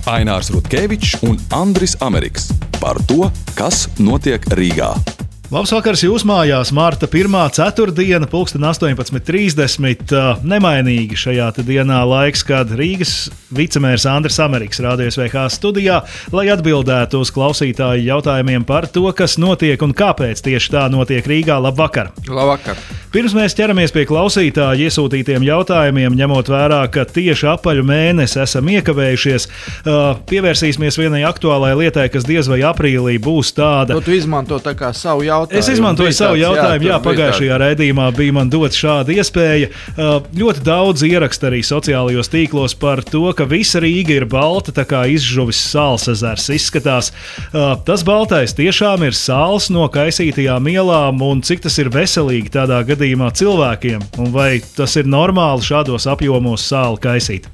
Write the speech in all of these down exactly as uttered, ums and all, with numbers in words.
Ainārs Rutkevičs un Andris Ameriks par to, kas notiek Rīgā. Labs vakars jūs mājās, Marta pirmā ceturtdiena, pulksten astoņpadsmit trīsdesmit. Nemainīgi šajā dienā laiks, kad Rīgas vicemērs Andris Ameriks Radio S V H studijā, lai atbildētu uz klausītāju jautājumiem par to, kas notiek un kāpēc tieši tā notiek Rīgā. Labvakar! Labvakar! Pirms mēs ķeramies pie klausītāju iesūtītiem jautājumiem, ņemot vērā, ka tieši apaļu mēnesi esam iekavējušies, pievērsīsimies vienai aktuālai lietai, kas diez vai aprīlī būs tāda. To tu izmanto tā kā savu jautājumu. Es izmantoju savu jautājumu, jā, jā pagājušajā raidījumā bija man dot šāda iespēja. Ļoti daudz ieraksta arī sociālajos tīklos par to, ka visa Rīga ir balta, tā kā izžuvis sāls ezers izskatās. Tas baltais tiešām ir sāls no kaisītajām ielām, un cik tas ir veselīgi tādā gadījumā cilvēkiem, un vai tas ir normāli šādos apjomos sāli kaisīt?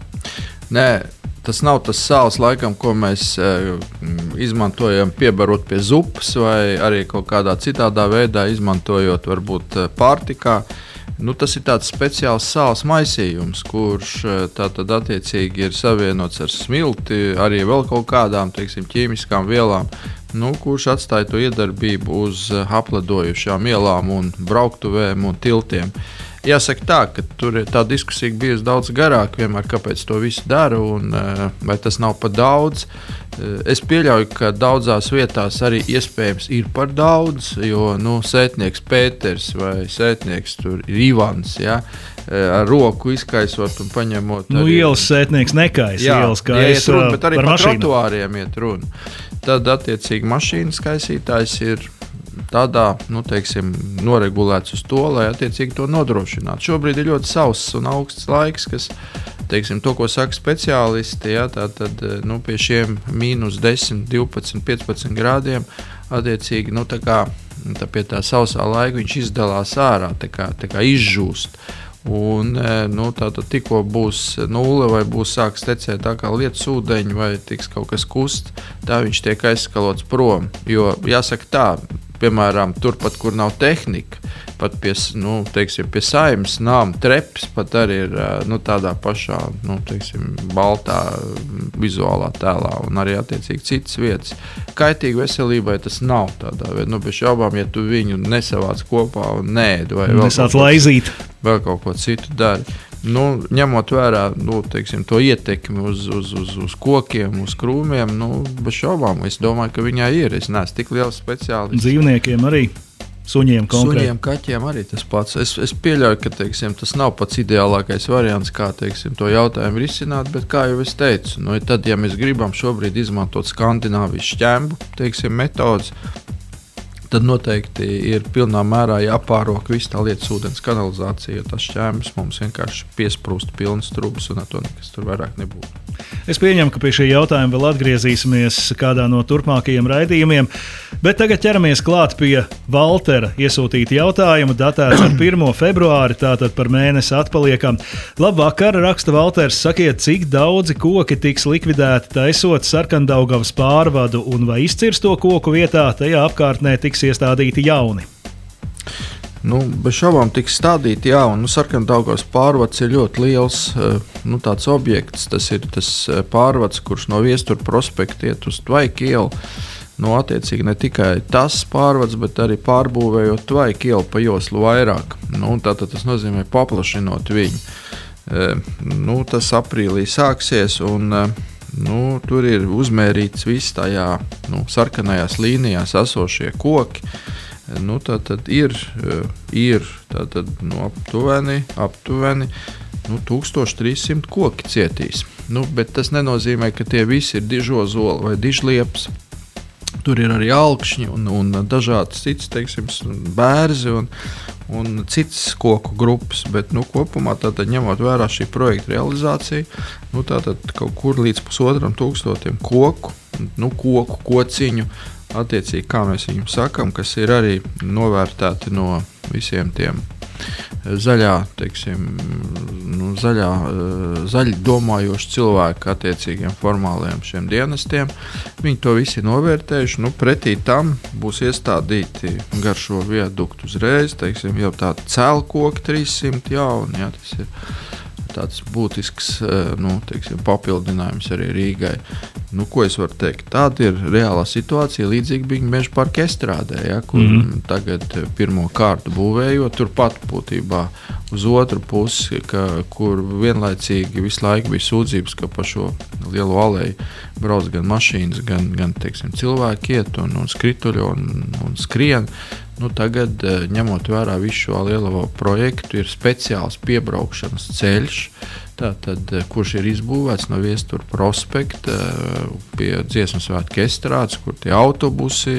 Nē. Tas nav tas sāls, laikam, ko mēs e, izmantojam piebarot pie zupas vai arī kaut kādā citādā veidā izmantojot varbūt pārtikā. Nu, tas ir tāds speciāls sāls maisījums, kurš tātad attiecīgi ir savienots ar smilti, arī vēl kaut kādām, teiksim, ķīmiskām vielām, nu, kurš atstāja to iedarbību uz apledojušām ielām un brauktuvēm un tiltiem. Jāsaka tā, ka tur tā diskusija bijusi daudz garāka, vienmēr kāpēc to visu dara un vai tas nav par daudz. Es pieļauju, ka daudzās vietās arī iespējams ir par daudz, jo nu, sētnieks Pēters vai sētnieks tur ir Ivans, ja, ar roku izkaisot un paņemot. Nu, arī, ielas sētnieks nekaisa, jā, ielas kaisa runa, bet arī par par mašīnu. trotuāriem iet runa. Tad attiecīgi mašīnas kaisītājs ir tādā, nu, teiksim, noregulēts uz to, lai attiecīgi to nodrošinātu. Šobrīd ir ļoti sauss un augsts laiks, kas, teiksim, to, ko saka speciālisti, ja, tā tad, nu, pie šiem mīnus desmit, divpadsmit, piecpadsmit grādiem, attiecīgi, nu, tā kā, tā pie tā sausā laika viņš izdalās ārā, tā kā, tā kā izžūst. Un, nu, tātad tikko būs nulle vai būs sāks tecēt tā kā lietus ūdeņi vai tiks kaut kas kust, tā viņš tiek aizskalots prom. Jo, jāsaka tā, piemēram, turpat, kur nav tehnika, pat pie, nu, teiksim, pie Saeimas nama treps pat arī ir nu, tādā pašā, nu, teiksim, baltā vizuālā tēlā un arī attiecīgi citas vietas. Kaitīgi veselībai tas nav tādā veidā. Nu, bez šaubām, ja tu viņu nesavāc kopā un neēd vai vēl Nesāc laizīt. vēl kaut ko citu dari. Nu, ņemot vērā nu, teiksim, to ietekmi uz, uz, uz, uz kokiem, uz krūmiem, nu, bez šaubām, es domāju, ka viņai ir. Es neesmu tik liels speciālists. Dzīvniekiem arī, suņiem konkrēti. Suņiem, kaķiem arī tas pats. Es, es pieļauju, ka teiksim, tas nav pats ideālākais variants, kā teiksim, to jautājumu risināt, bet kā jau es teicu, nu, tad, ja mēs gribam šobrīd izmantot Skandināvijas šķembu, teiksim, metodas, tad noteikti ir pilnā mērā jāpārok visu tā lietas ūdens kanalizācija, jo tas šķēmbas mums vienkārši piesprūst pilnas trubas un ar to nekas tur vairāk nebūtu. Es pieņemu, ka pie šī jautājuma vēl atgriezīsimies kādā no turpmākajiem raidījumiem, bet tagad ķeramies klāt pie Valtera iesūtīta jautājuma, datēts ar pirmo februāri, tātad par mēnesi atpaliekam. Labvakar, raksta Valters, sakiet, cik daudzi koki tiks likvidēti taisot Sarkandaugavas pārvadu un vai izcirsto koku vietā tajā apkārtnē tiks iestādīti jauni? Nu, bez šaubām tiks stādīti, jā, un nu, Sarkandaugavas pārvads ir ļoti liels nu, tāds objekts. Tas ir tas pārvads, kurš no Viestura prospekta iet uz Tvaika ielu. Nu, attiecīgi ne tikai tas pārvads, bet arī pārbūvējot Tvaika ielu pa joslu vairāk. Nu, tātad tas nozīmē paplašinot viņu. Nu, tas aprīlī sāksies, un nu, tur ir uzmērīts viss tajā nu, sarkanajās līnijās esošie koki. Nu, tā tad ir, ir tā tad, nu, aptuveni, aptuveni nu, tūkstoš trīs simti koki cietīs. Nu, bet tas nenozīmē, ka tie visi ir dižozoli vai dižliepas. Tur ir arī alkšņi un, un dažādas citas, teiksim, bērzi un, un citas koku grupas. Bet nu, kopumā tātad, ņemot vērā šī projekta realizāciju, nu, tātad kaut kur līdz pusotram tūkstotim koku, nu, koku, kociņu, attiecīgi, kā mēs viņam sakam, kas ir arī novērtēti no visiem tiem zaļā, teiksim, nu, zaļā, zaļi domājoši cilvēki attiecīgiem formāliem šiem dienestiem. Viņi to visi novērtējuši, nu, pretī tam būs iestādīti gar šo viaduktu uzreiz, teiksim, jau tādi cēlkoki trīs simti jauni, jā, tas ir tāds būtisks nu, teiksim, papildinājums arī Rīgai. Nu, ko es varu teikt? Tāda ir reālā situācija, līdzīgi bija Meža parka Estrādē, ja, kur mm-hmm. tagad pirmo kārtu būvējot, turpat būtībā uz otru pusi, ka, kur vienlaicīgi visu laiku bija sūdzības, ka pa šo lielo aleju brauc gan mašīnas, gan, gan teiksim, cilvēki iet un, un skrituļo un, un skrien. Nu, tagad, ņemot vērā visu šo lielo projektu, ir speciāls piebraukšanas ceļš, tātad, kurš ir izbūvēts no Viestura prospekta pie Dziesmu svētku Estrādes, kur tie autobusi,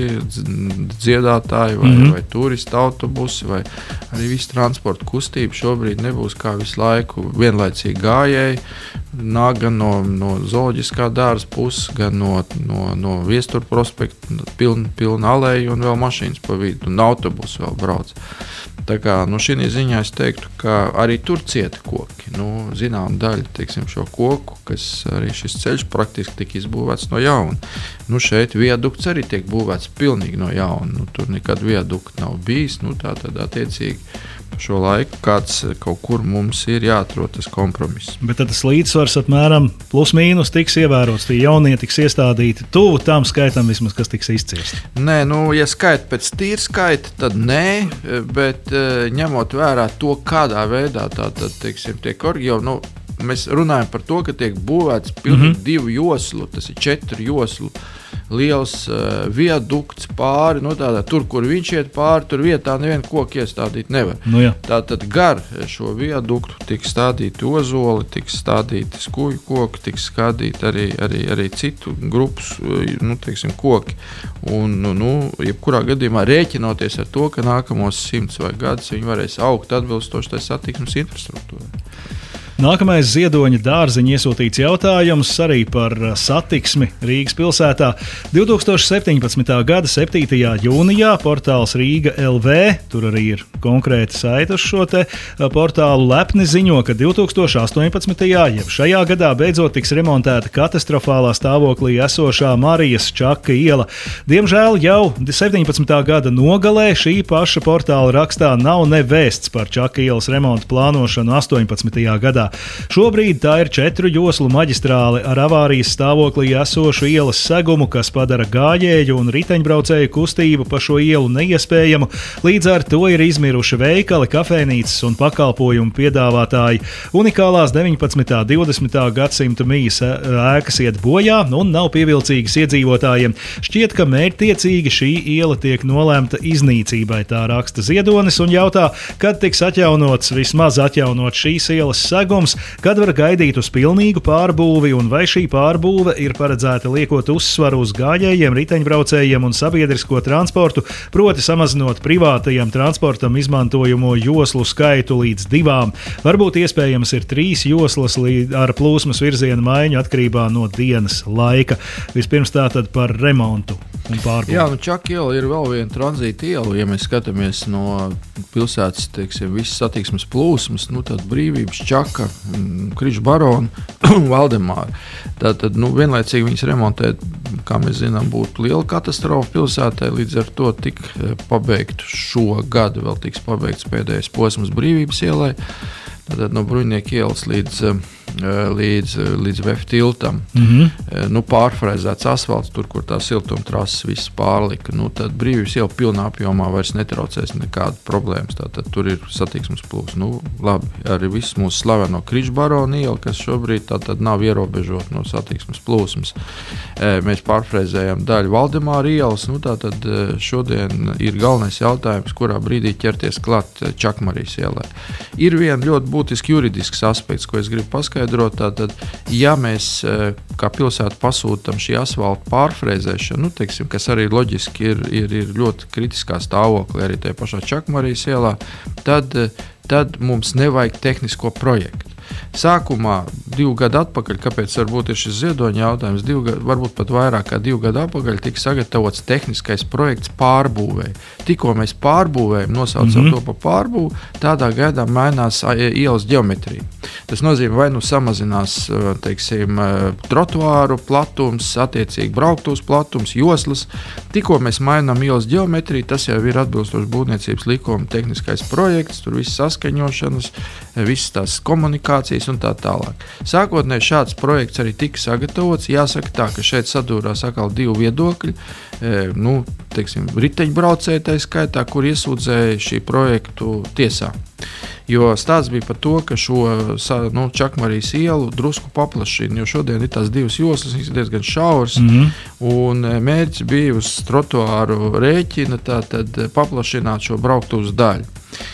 dziedātāji vai, mm-hmm. vai turistu autobusi vai arī viss transporta kustība šobrīd nebūs kā visu laiku vienlaicīgi gājēji, nāk gan no, no zooloģiskā dārza puses, gan no, no, no Viestura prospekta, pilna, pilna aleja un vēl mašīnas pa vidu, un autobusi vēl brauc. Tā kā, nu, šī ziņā es teiktu, ka arī tur cieta koki. Nu, zinām daļa, teiksim, šo koku, kas arī šis ceļš praktiski tika izbūvēts no jauna. Nu, šeit viadukts arī tiek būvēts pilnīgi no jauna. Nu, tur nekad viadukta nav bijis, nu, tā tad attiecīgi šo laiku kāds kaut kur mums ir jāatrod tas kompromiss. Bet tad tas līdzsvars apmēram plus mīnus tiks ievērots, tie jaunie tiks iestādīti tuvu tam skaitam vismaz, kas tiks izcirsti. Nē, nu, ja skaita pēc tīra skaita, tad nē, bet ņemot vērā to, kādā veidā tā tad, teiksim, tiek orgi, jau, nu, mēs runājam par to, ka tiek būvēts pilnīgi mm-hmm. divu joslu, tas ir četru joslu liels uh, viadukts pāri, nu tādā, tur, kur viņš iet pāri, tur vietā nevienu koku iestādīt nevar. Nu, jā. Tātad gar šo viaduktu tiks stādīti ozoli, tiks stādīti skuju koki, tiks stādīti arī, arī, arī citu grupas, nu, teiksim, koki. Un, nu, nu, jebkurā gadījumā rēķinoties ar to, ka nākamos simts vai gadus viņi varēs augt atbilstoši tai satiksmes infrastruktūrai. Nākamais Ziedoņa dārziņa iesūtīts jautājums arī par satiksmi Rīgas pilsētā. divtūkstoš septiņpadsmitā gada septītajā jūnijā portāls Rīga L V, tur arī ir konkrēti saiti uz šo te portālu, lepni ziņo, ka divtūkstoš astoņpadsmitajā jeb šajā gadā beidzot tiks remontēta katastrofālā stāvoklī esošā Marijas Čaka iela. Diemžēl jau septiņpadsmitā gada nogalē šī paša portāla rakstā nav ne vēsts par Čaka ielas remontu plānošanu astoņpadsmitajā gadā. Šobrīd tā ir četru joslu maģistrāle ar avārijas stāvoklī esošu ielas segumu, kas padara gājēju un riteņbraucēju kustību pa šo ielu neiespējamu. Līdz ar to ir izmiruši veikali, kafejnīcas un pakalpojumu piedāvātāji. Unikālās deviņpadsmitā un divdesmitā gadsimta mijas ēkas iet bojā un nav pievilcīgas iedzīvotājiem. Šķiet, ka mērķtiecīgi šī iela tiek nolēmta iznīcībai, tā raksta Ziedonis un jautā, kad tiks atjaunots, vismaz atjaunot šīs ielas segums, kad var gaidīt uz pilnīgu pārbūvi un vai šī pārbūve ir paredzēta liekot uzsvaru uz gājējiem, riteņbraucējiem un sabiedrisko transportu, proti samazinot privātajam transportam izmantojamo joslu skaitu līdz divām. Varbūt iespējams ir trīs joslas ar plūsmas virziena maiņu atkarībā no dienas laika. Vispirms tātad par remontu un pārbūvi. Jā, nu Čaka iela ir vēl viena tranzīta iela, ja mēs skatāmies no pilsētas, teiksim, visas satiksmes plūsmas, nu tad Brīvības, Čaka, Križu barona un Valdemāra. Tātad, nu, vienlaicīgi viņas remontēt, kā mēs zinām, būtu liela katastrofa pilsētai, līdz ar to tik pabeigt šo gadu, vēl tiks pabeigts pēdējais posms Brīvības ielai, tātad no Bruņnieku ielas līdz līdz, līdz V F tiltam. Mm-hmm. Nu, pārfrēzēts asfalts, tur, kur tā siltumtrases viss pārlika. Nu, tad Brīvības iela pilnā apjomā vairs netraucēs nekāda problēmas. Tātad tur ir satiksmes plūs. Nu, labi, arī viss mūsu slaveno Križu barona iela, kas šobrīd tātad nav ierobežot no satiksmes plūsmas. Mēs pārfrēzējam daļu Valdemāra ielas. Nu, tātad šodien ir galvenais jautājums, kurā brīdī ķerties klāt Čakmarijas ielai. Ir vien ļoti būtiski juridisks aspekts, ko es gribu paskaidrot. Tātad, ja mēs kā pilsēta pasūtam šī asfalta pārfrēzēšanu, nu, teiksim, kas arī loģiski ir, ir, ir ļoti kritiskā stāvoklī arī tajā pašā Čakmarijas ielā, tad, tad mums nevajag tehnisko projektu. Sākumā, divu gadu atpakaļ, kāpēc varbūt ir šis Ziedoņa jautājums, divu gadu, varbūt pat vairāk kā divu gadu atpakaļ tika sagatavots tehniskais projekts pārbūvēji. Tikko mēs pārbūvējam, nosaucam mm-hmm. to pa pārbūvu, tādā gaidā mainās ielas ģeometrija. Tas nozīmē, vai nu samazinās, teiksim, trotuāru platums, attiecīgi brauktos platums, joslas. Tikko mēs mainām ielas ģeometriju, tas jau ir atbilstoši būvniecības likuma tehniskais projekts, tur viss saskaņošanas, viss tās komunikācijas, komunikācijas un tā tālāk. Sākotnēji šāds projekts arī tika sagatavots. Jāsaka tā, ka šeit sadūrās atkal divi viedokļi. E, nu, teiksim, riteņbraucēji tā skaitā, kur iesūdzēja šī projektu tiesā. Jo stāsts bija par to, ka šo nu, Čakmarijas ielu drusku paplašina, jo šodien ir tās divas joslas, viņas ir diezgan šauras, mm-hmm. un mērķis bija uz trotuāru rēķina tātad paplašināt šo brauktuvas daļu.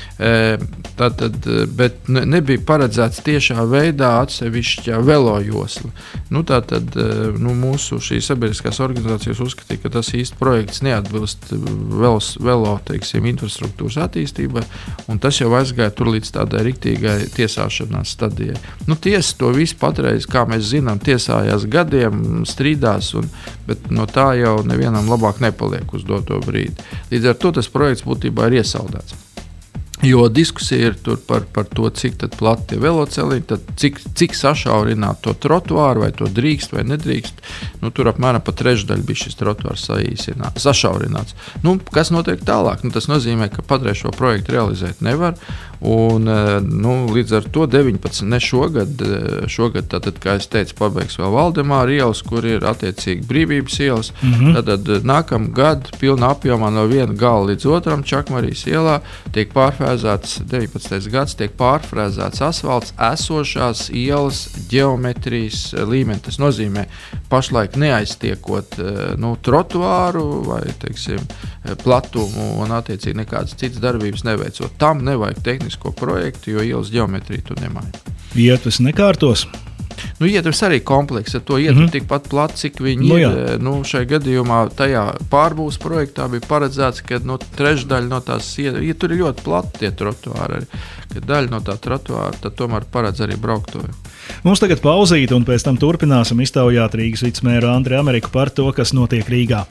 Tātad, bet nebija paredzēts tiešā veidā atsevišķa velojosla. Nu, tātad, nu, mūsu šī sabiedriskās organizācijas uzskatīja, ka tas īsti projekts neatbilst velos, velo, teiksim, infrastruktūras attīstībai, un tas jau aizgāja tur līdz tādai riktīgai tiesāšanās stadijai. Nu, tiesa to visu patreiz, kā mēs zinām, tiesājās gadiem, strīdās, un, bet no tā jau nevienam labāk nepaliek uz doto brīdi. Līdz ar to tas projekts būtībā ir iesaldēts. Jo diskusija ir par, par to, cik plati ir veloceliņi, tad cik, cik sašaurināt to trotuāru, vai to drīkst vai nedrīkst. Nu, tur apmēram pa trešdaļu bija šis trotuārs sašaurināts. Nu, kas notiek tālāk? Nu, tas nozīmē, ka patreiz šo projektu realizēt nevar. Un, nu, līdz ar to deviņpadsmit, ne šogad, šogad tātad, kā es teicu, pabeigs vēl Valdemāra ielas, kur ir attiecīgi Brīvības ielas. Mm-hmm. Tad nākamā gada pilnā apjomā no viena gala līdz otram Čakmarijas ielā tiek pārfrēzēts, deviņpadsmitais gads tiek pārfrēzēts asfalts esošās ielas ģeometrijas līmeni. Tas nozīmē pašlaik neaiztiekot nu, trotuāru vai, teiksim, platumu un attiecīgi nekādas citas darbības neveicot. Tam nevajag tehnisko projektu, jo ielas ģeometrija tur nemaina. Ietves nekārtos? Nu, ietvers arī komplekss, ar to ietver mm-hmm. tikpat plati, cik viņi nu, ir. Nu, šai gadījumā tajā pārbūves projektā bija paredzēts, ka no trešdaļa no tās ietver, ja tur ir ļoti plati tie trotuāri, ka daļa no tā trotuāra tad tomēr paredz arī brauktuvi. Mums tagad pauzīt, un pēc tam turpināsim iztaujāt Rīgas vicemēru Andri Ameriku par to, kas notiek Rīgā.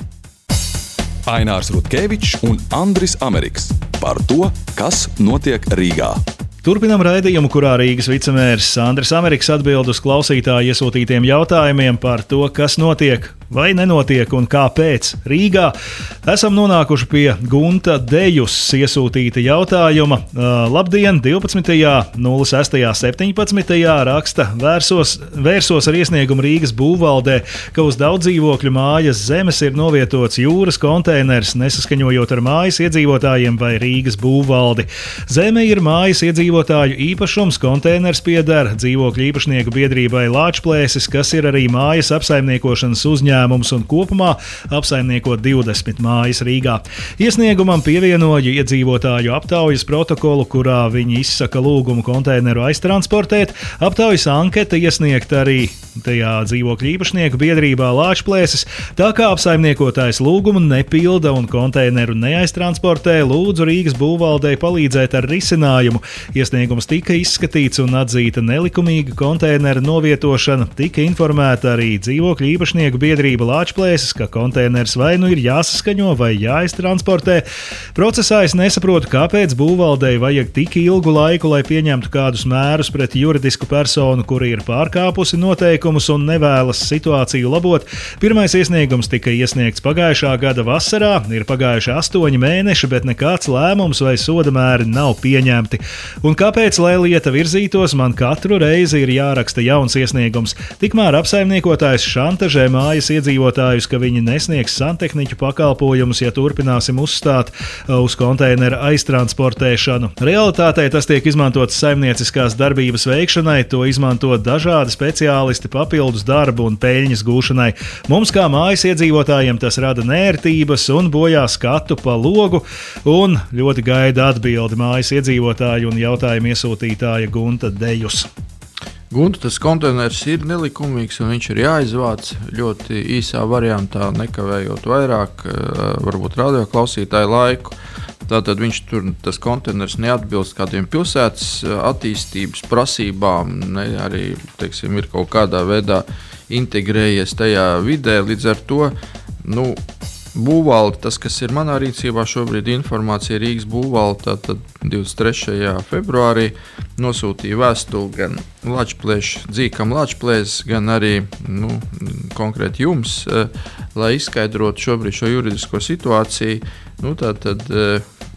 Ainārs Rutkevičs un Andris Ameriks par to, kas notiek Rīgā. Turpinām raidījumu, kurā Rīgas vicemērs Andris Ameriks atbild uz klausītāju iesūtītiem jautājumiem par to, kas notiek vai nenotiek un kāpēc Rīgā. Esam nonākuši pie Gunta Dejus iesūtīta jautājuma. Labdien, divpadsmitajā nulle sestajā septiņpadsmitajā raksta vērsos, vērsos ar iesniegumu Rīgas būvvaldē, ka uz daudz dzīvokļu mājas zemes ir novietots jūras konteiners, nesaskaņojot ar mājas iedzīvotājiem vai Rīgas būvvaldi. Zeme ir mājas iedzīvotāju īpašums, konteiners pieder dzīvokļu īpašnieku biedrībai Lāčplēsis, kas ir arī mājas apsaimniekošanas uzņēmums un kopumā apsaimniekot divdesmit mājas Rīgā. Iesniegumam pievienoja iedzīvotāju aptaujas protokolu, kurā viņi izsaka lūgumu konteineru aiztransportēt. Aptaujas anketa iesniegt arī tajā dzīvokļu īpašnieku biedrībā Lāčplēsis. Tā kā apsaimniekotājs lūgumu nepilda un konteineru neaiztransportē, lūdzu Rīgas būvvaldei palīdzēt ar risinājumu. Iesniegums tika izskatīts un atzīta nelikumīga konteineru novietošana. Tika informēta arī dzīvokļu īpašnieku biedrība Lāčplēsis, ka konteiners vai nu ir jāsaskaņo vai jāiztransportē. Procesā es nesaprotu, kāpēc būvvaldei vajag tik ilgu laiku, lai pieņemtu kādus mērus pret juridisku personu, kuri ir pārkāpusi noteikumus un nevēlas situāciju labot. Pirmais iesniegums tika iesniegts pagājušā gada vasarā, ir pagājuši astoņi mēneši, bet nekāds lēmums vai soda mēri nav pieņemti. Un kāpēc, lai lieta virzītos, man katru reizi ir jāraksta jauns iesniegums? Tikmēr apsaimniekotājs šantažē mājas iedzīvotājus, ka viņi nesniegs santehniķu pakalpojumus, ja turpināsim uzstāt uz konteineru aiztransportēšanu. Realitātē tas tiek izmantots saimnieciskās darbības veikšanai, to izmanto dažādi speciālisti papildus darbu un peļņas gūšanai. Mums kā mājas iedzīvotājiem tas rada nērtības un bojā skatu pa logu, un ļoti gaida atbildi mājas iedzīvotāju un jautājumu iesūtītāja Gunta Dejus. Gunta, tas konteiners ir nelikumīgs un viņš ir jāizvāc ļoti īsā variantā, nekavējot vairāk, varbūt radioklausītāju laiku. Tātad viņš tur, tas konteiners neatbilst kādiem pilsētas attīstības prasībām, ne arī, teiksim, ir kaut kādā veidā integrējies tajā vidē, līdz ar to, nu, būvvalde, tas, kas ir manā rīcībā šobrīd informācija, Rīgas būvvalde, tātad divdesmit trešajā februārī nosūtīja vēstuli gan Lāčplēšu, dzīkam Lāčplēs, gan arī, nu, konkrēti jums, lai izskaidrotu šobrīd šo juridisko situāciju. Nu, tātad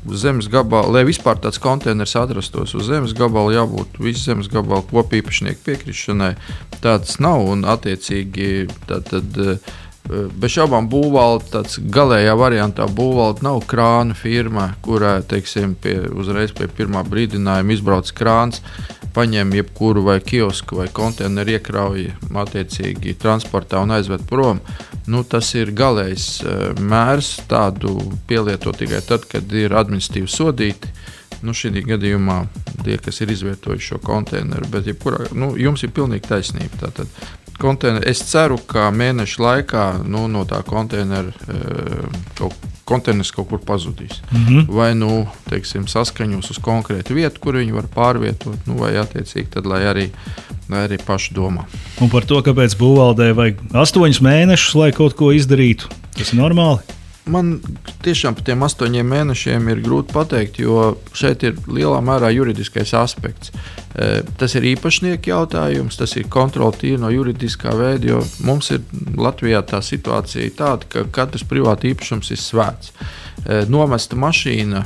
zemes gabala, lai vispār tāds konteiners atrastos uz zemes gabala, jābūt visu zemes gabalu kopīpašnieku piekrišanai. Tāds nav un attiecīgi tad, tad, bez šaubām būvvalde, tāds galējā variantā būvvalde nav krāna firma, kurā, teiksim, pie, uzreiz pie pirmā brīdinājuma izbrauc krāns, paņem jebkuru vai kiosku vai konteineru iekrauj attiecīgi transportā un aizved prom. Nu, tas ir galējs mērs, tādu pielieto tikai tad, kad ir administratīvi sodīti. Nu, šī gadījumā tie, kas ir izvietojuši šo konteineru, bet jebkurā, nu, jums ir pilnīgi taisnība. Tātad, konteineru, es ceru, ka mēneša laikā nu, no tā konteineru kaut, konteiners kaut kur pazudīs. Mm-hmm. Vai nu, teiksim, saskaņos uz konkrētu vietu, kur viņi var pārvietot, nu, vai attiecīgi tad, lai arī, lai arī paši domā. Un par to, kāpēc būvvaldē vajag astoņus mēnešus, lai kaut ko izdarītu, tas ir normāli? Man tiešām par tiem astoņiem mēnešiem ir grūti pateikt, jo šeit ir lielā mērā juridiskais aspekts. Tas ir īpašnieku jautājums, tas ir kontrole tīri no juridiskā veida, jo mums ir Latvijā tā situācija tāda, ka katrs privāti īpašums ir svēts. Nomesta mašīna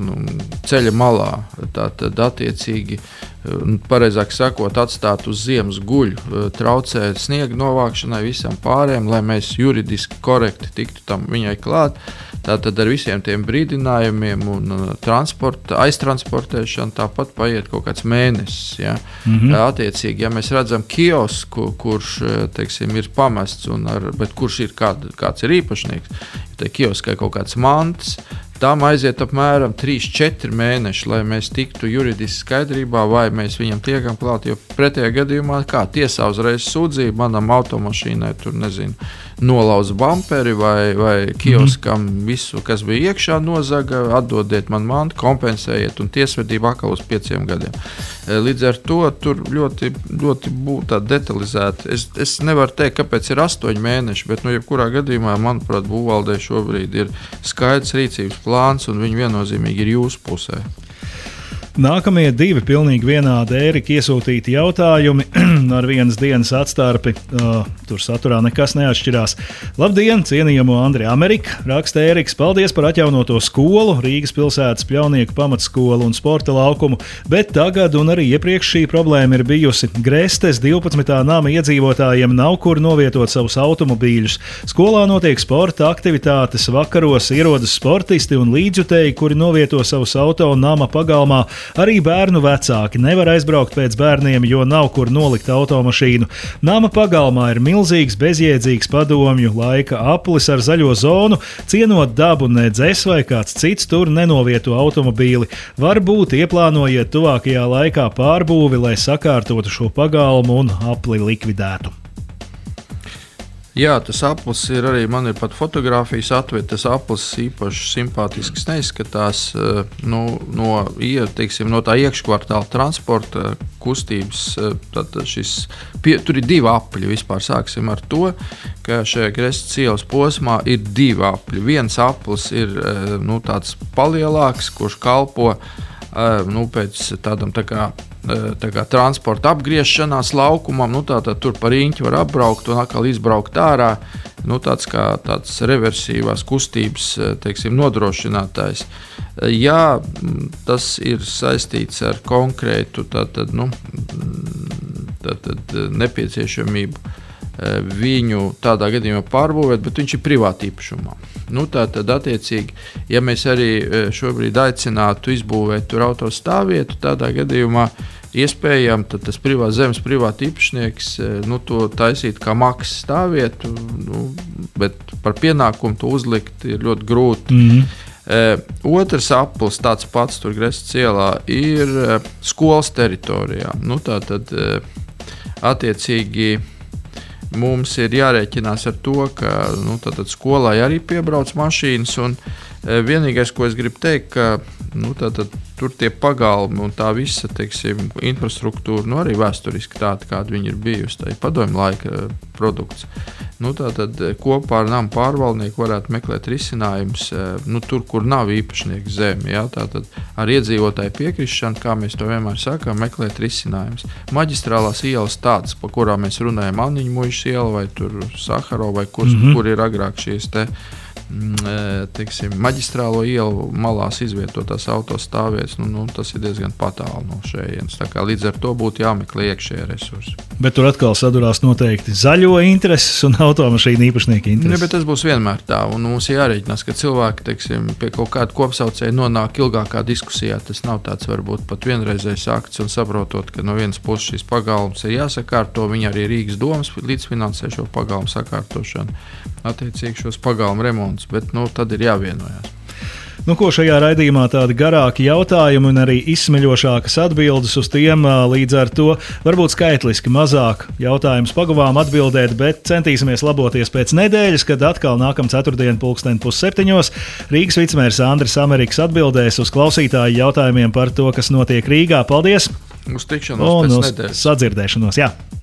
ceļa malā, tātad attiecīgi, pareizāk sakot, atstāt uz ziemas guļu, traucē sniega novākšanai visam pārējiem, lai mēs juridiski korekti tiktu tam viņai klāt. Tātad ar visiem tiem brīdinājumiem un transporta, aiztransportēšanu tāpat paiet kaut kāds mēnesis. Ja? Mm-hmm. Attiecīgi, ja mēs redzam kiosku, kurš, teiksim, ir pamests, un ar, bet kurš ir kād, kāds ir īpašnieks, ja te kioskai kaut kāds mantas, tam aiziet apmēram trīs četri mēneši, lai mēs tiktu juridiski skaidrībā, vai mēs viņam tiekam klāt, jo pretējā gadījumā, kā tiesā uzreiz sūdzību, manam automašīnai tur, nezinu, nolauza bamperi vai, vai kioskam mm-hmm. visu, kas bija iekšā nozaga, atdodiet man mantu, kompensējiet un tiesvedību atkal uz pieciem gadiem. Līdz ar to tur ļoti, ļoti būtu tā detalizēti. Es, es nevaru teikt, kāpēc ir astoņi mēneši, bet, nu, jebkurā gadījumā, manuprāt, būvvaldē šobrīd ir skaidrs rīcības plāns un viņi viennozīmīgi ir jūsu pusē. Nākamie divi pilnīgi vienādi Ērika iesūtīti jautājumi ar vienas dienas atstarpi. Uh, tur saturā nekas neatšķirās. Labdien, cienījamo Andri Amerika, raksta Ēriks. Paldies par atjaunoto skolu, Rīgas pilsētas Pļaunieku pamatskolu un sporta laukumu, bet tagad un arī iepriekš šī problēma ir bijusi. Grestes divpadsmitā nama iedzīvotājiem nav kur novietot savus automobīļus. Skolā notiek sporta aktivitātes, vakaros ierodas sportisti un līdzjutēji, kuri novieto savus auto nama pagalmā. Arī bērnu vecāki nevar aizbraukt pēc bērniem, jo nav kur nolikt automašīnu. Nama pagalmā ir milzīgs, bezjēdzīgs padomju laika aplis ar zaļo zonu. Cienot dabu, nedz es vai kāds cits tur nenovieto automobīli. Varbūt ieplānojiet tuvākajā laikā pārbūvi, lai sakārtotu šo pagalmu un apli likvidētu. Jā, tas aplis ir arī, man ir pat fotogrāfijas atved, tas aplis īpaši simpātisks neizskatās, nu, no, teiksim, no tā iekškvartāla transporta kustības, tad šis, pie, tur ir divi apļi vispār, sāksim ar to, ka šajā Grestas ielas posmā ir divi apļi. Viens aplis ir, nu, tāds palielāks, kurš kalpo, nu, pēc tādam tā kā Tā kā transporta apgriešanās laukumam, nu tā tad tur par riņķi var apbraukt un atkal izbraukt ārā, nu tāds kā tāds reversivās kustības, teiksim, nodrošinātājs. Jā, tas ir saistīts ar konkrētu tātad, nu, tātad nepieciešamību viņu tādā gadījumā pārbūvēt, bet viņš ir privāti īpašumā. Nu, tātad, attiecīgi, ja mēs arī šobrīd aicinātu izbūvēt tur autostāvvietu, tādā gadījumā iespējams, tad tas privāt, zemes privāti īpašnieks, nu, to taisīt kā maksas stāvvietu, nu, bet par pienākumu to uzlikt ir ļoti grūti. Mm-hmm. E, otrs aplis, tāds pats tur Grestas ielā, ir skolas teritorijā. Nu, tātad, attiecīgi, mums ir jārēķinās ar to, ka nu, tātad skolai arī piebrauc mašīnas, un e, vienīgais, ko es gribu teikt, ka nu, tātad, tur tie pagalmi un tā visa, teiksim, infrastruktūra, nu, arī vēsturiski tāda, kāda viņi ir bijusi, tā ir padomju laika produkts. Nu, tātad kopā ar nama pārvaldnieku varētu meklēt risinājumus, nu, tur, kur nav īpašnieku zemi, jā, tātad ar iedzīvotāju piekrišanu, kā mēs to vienmēr sakām, meklēt risinājumus. Maģistrālās ielas tādas, pa kurām mēs runājam, Anniņu muižas iela vai tur Saharo vai kur, mm-hmm. kur ir agrāk šīs te teiksim, maģistrālo ielu malās izvietotās autostāvvietas, nu, nu, tas ir diezgan patālu no šejienes. Tā kā līdz ar to būtu jāmeklē iekšējie resursi. Bet tur atkal sadurās noteikti zaļo intereses un automašīnu īpašnieku intereses. Ne, bet tas būs vienmēr tā, un mums ir jārēķinās, ka cilvēki, teiksim, pie kaut kāda kopsaucēja nonāk ilgākā diskusijā. Tas nav tāds varbūt pat vienreizējs akts, un saprotot, ka no vienas puses šīs pagalmas ir jāsakārto, viņi arī Rīgas domas līdzfinansē šo pagalmu sakārtošanu, attiecīgi šos pagalmu remontus, bet nu, tad ir jāvienojās. Nu, ko šajā raidījumā tādi garāki jautājumi un arī izsmeļošākas atbildes uz tiem, līdz ar to varbūt skaitliski mazāk jautājumus pagavām atbildēt, bet centīsimies laboties pēc nedēļas, kad atkal nākam ceturtdien pulksten pusseptiņos Rīgas vicemērs Andris Ameriks atbildēs uz klausītāju jautājumiem par to, kas notiek Rīgā. Paldies! Uz tikšanos pēc nedēļas. Sadzirdēšanos, jā!